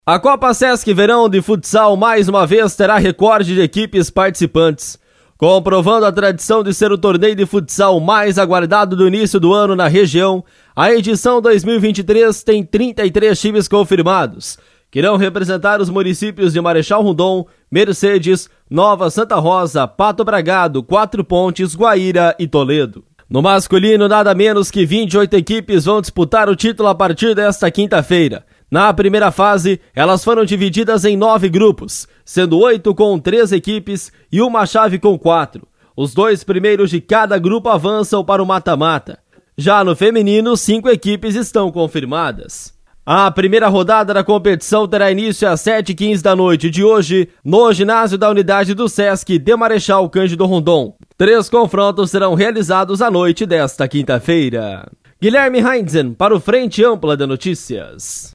A Copa Sesc Verão de Futsal mais uma vez terá recorde de equipes participantes, comprovando a tradição de ser o torneio de futsal mais aguardado do início do ano na região. A edição 2023 tem 33 times confirmados, que irão representar os municípios de Marechal Rondon, Mercedes, Nova Santa Rosa, Pato Bragado, Quatro Pontes, Guaíra e Toledo. No masculino, nada menos que 28 equipes vão disputar o título a partir desta quinta-feira. Na primeira fase, elas foram divididas em 9 grupos, sendo 8 com 3 equipes e uma chave com 4. Os 2 primeiros de cada grupo avançam para o mata-mata. Já no feminino, 5 equipes estão confirmadas. A primeira rodada da competição terá início às 7h15 da noite de hoje, no ginásio da unidade do Sesc de Marechal Cândido Rondon. 3 confrontos serão realizados à noite desta quinta-feira. Guilherme Heinzen para o Frente Ampla de Notícias.